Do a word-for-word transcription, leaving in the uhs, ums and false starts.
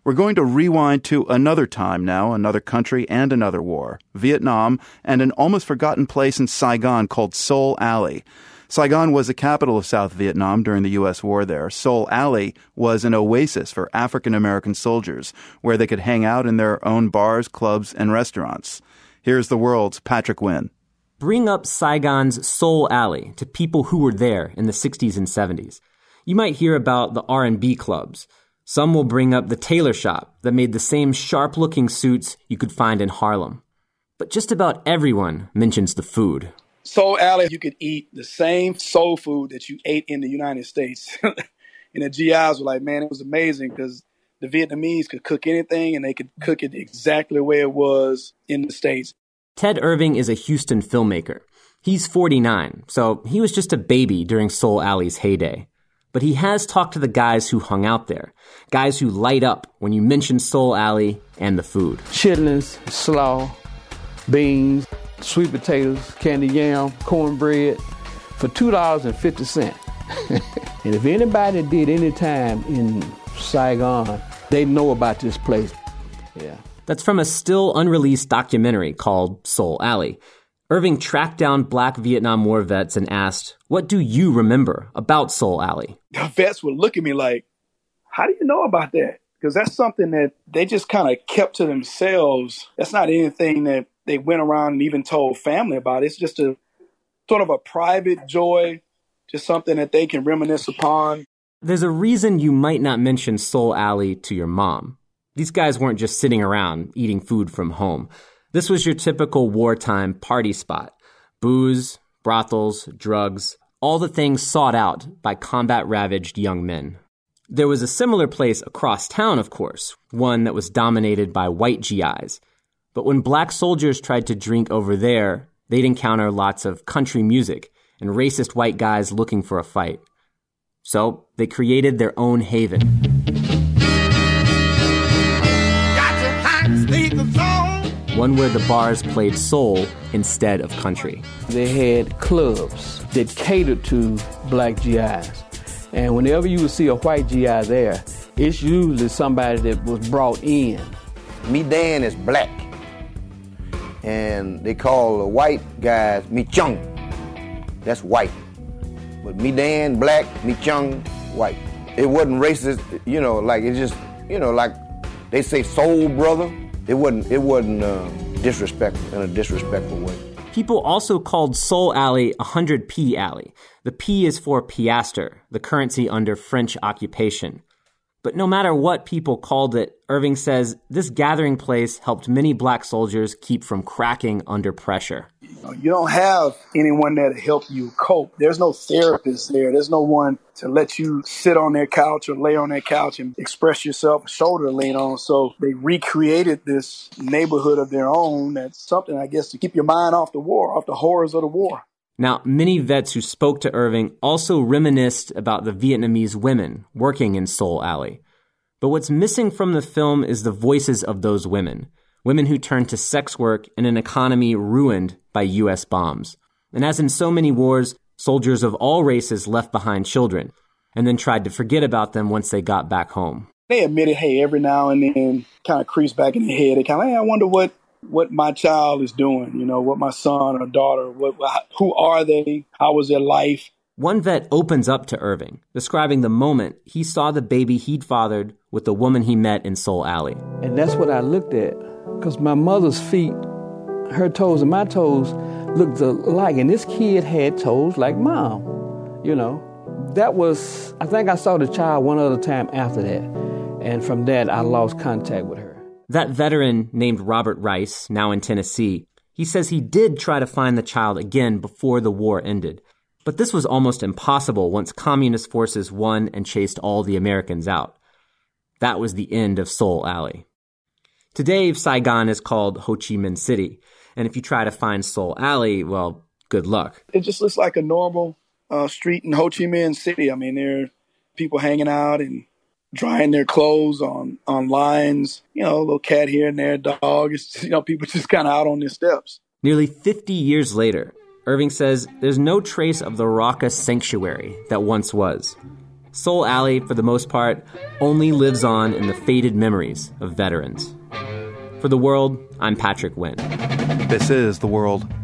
We're going to rewind to another time now, another country and another war, Vietnam, and an almost forgotten place in Saigon called Seoul Alley. Saigon was the capital of South Vietnam during the U S war there. Seoul Alley was an oasis for African-American soldiers where they could hang out in their own bars, clubs, and restaurants. Here's the world's Patrick Wynn. Bring up Saigon's Seoul Alley to people who were there in the sixties and seventies. You might hear about the R and B clubs. Some will bring up the tailor shop that made the same sharp-looking suits you could find in Harlem. But just about everyone mentions the food. Seoul Alley, you could eat the same soul food that you ate in the United States. And the G Is were like, man, it was amazing because the Vietnamese could cook anything and they could cook it exactly the way it was in the States. Ted Irving is a Houston filmmaker. He's forty-nine, so he was just a baby during Seoul Alley's heyday. But he has talked to the guys who hung out there, guys who light up when you mention Seoul Alley and the food. Chitlins, slaw, beans, sweet potatoes, candy yam, cornbread for two dollars and fifty cents. And if anybody did any time in Saigon, they know about this place. Yeah. That's from a still unreleased documentary called Seoul Alley. Irving tracked down Black Vietnam War vets and asked, what do you remember about Seoul Alley? The vets would look at me like, how do you know about that? Because that's something that they just kind of kept to themselves. That's not anything that they went around and even told family about. It's just a sort of a private joy, just something that they can reminisce upon. There's a reason you might not mention Seoul Alley to your mom. These guys weren't just sitting around eating food from home. This was your typical wartime party spot. Booze, brothels, drugs, all the things sought out by combat-ravaged young men. There was a similar place across town, of course, one that was dominated by white G Is. But when black soldiers tried to drink over there, they'd encounter lots of country music and racist white guys looking for a fight. So they created their own haven. One where the bars played soul instead of country. They had clubs that catered to black G Is. And whenever you would see a white G I there, it's usually somebody that was brought in. Me Dan is black. And they call the white guys Me Chung. That's white. But Me Dan, black, Me Chung, white. It wasn't racist, you know, like it just, you know, like they say soul brother. It wasn't, it wasn't uh, disrespectful, in a disrespectful way. People also called Seoul Alley one hundred P Alley. The P is for piastre, the currency under French occupation. But no matter what people called it, Irving says this gathering place helped many black soldiers keep from cracking under pressure. You don't have anyone there to help you cope. There's no therapist there. There's no one to let you sit on their couch or lay on their couch and express yourself, a shoulder to lean on. So they recreated this neighborhood of their own. That's something, I guess, to keep your mind off the war, off the horrors of the war. Now, many vets who spoke to Irving also reminisced about the Vietnamese women working in Seoul Alley. But what's missing from the film is the voices of those women, women who turned to sex work in an economy ruined by U S bombs. And as in so many wars, soldiers of all races left behind children and then tried to forget about them once they got back home. They admitted, hey, every now and then kind of creeps back in their head. They kind of, hey, I wonder what what my child is doing, you know, what my son or daughter, what, who are they? How was their life? One vet opens up to Irving, describing the moment he saw the baby he'd fathered with the woman he met in Seoul Alley. And that's what I looked at, because my mother's feet, her toes and my toes looked alike, and this kid had toes like mom, you know. That was, I think I saw the child one other time after that, and from that I lost contact with her. That veteran named Robert Rice, now in Tennessee, he says he did try to find the child again before the war ended. But this was almost impossible once communist forces won and chased all the Americans out. That was the end of Seoul Alley. Today, Saigon is called Ho Chi Minh City. And if you try to find Seoul Alley, well, good luck. It just looks like a normal uh, street in Ho Chi Minh City. I mean, there are people hanging out and drying their clothes on, on lines. You know, a little cat here and there, dog. It's, you know, people just kind of out on their steps. Nearly fifty years later, Irving says there's no trace of the raucous sanctuary that once was. Soul Alley, for the most part, only lives on in the faded memories of veterans. For The World, I'm Patrick Wynn. This is The World.